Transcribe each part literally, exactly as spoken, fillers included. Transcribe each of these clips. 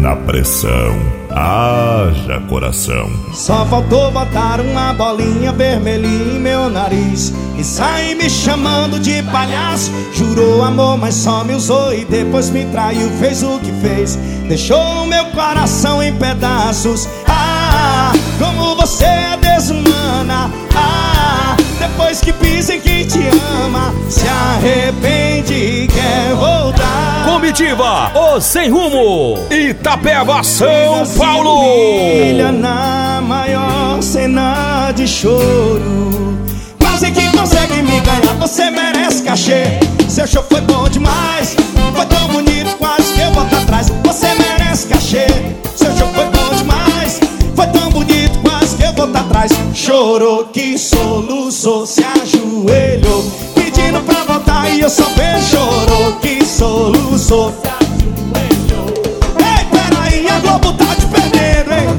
na pressão, haja coração. Só faltou botar uma bolinha vermelhinha em meu nariz e sair me chamando de palhaço. Jurou amor, mas só me usou e depois me traiu. Fez o que fez, deixou o meu coração em pedaços. Ah, como você é desumana. Ah, depois que pisa em quem te ama, se arrepende e quer voltar. Comitiva, o Sem Rumo, Itapeva, São Paulo. Filha na maior cena de choro, quase que consegue me ganhar, você merece cachê. Seu show foi bom demais, foi tão bonito, quase que eu volto atrás. Você merece cachê. Seu show foi bom demais, foi tão bonito, quase que eu volto atrás. Chorou que soluçou, se ajoelhou, pedindo pra voltar e eu só vejo. Chorou que soluçou, se ajoelhou. Ei, peraí, a Globo tá te perdendo, hein?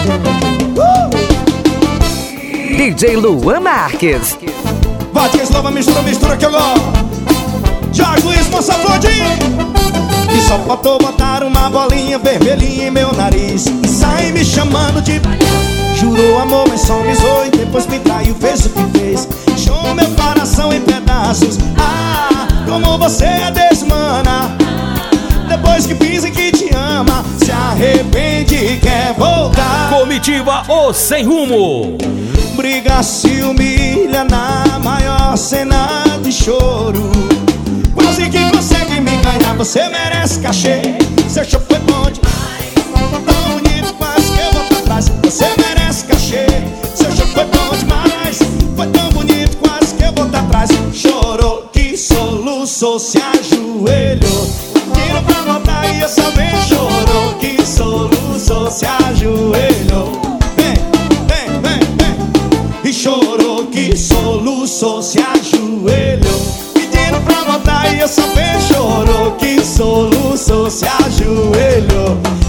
uh! D J Luan Marques. Vodka Slova, mistura, mistura que eu gosto. Jorge Luiz, moça Flodinho. E só faltou botar uma bolinha vermelhinha em meu nariz e sair me chamando de palhaço. Jurou amor, mas só me zoou e depois me traiu. Fez o que fez, deixou meu coração em pedaços. Ah, como você é desumana. Depois que pisa que te ama, se arrepende e quer voltar. Comitiva, o Sem Rumo. Briga, se humilha na maior cena de choro, quase que consegue me ganhar, você merece cachê. Seu show foi bom demais, tão bonito, quase que eu volto atrás. Você merece cachê. Seu show foi bom demais, foi tão bonito, quase que eu volto atrás. Chorou que soluçou, se ajoelhou, tira pra voltar e eu só venho. Chorou que soluçou, se ajoelhou. Vem, vem, vem, vem. E chorou que soluçou, se ajoelhou, pedindo pra voltar e eu só vejo. Chorou que soluçou, se ajoelhou.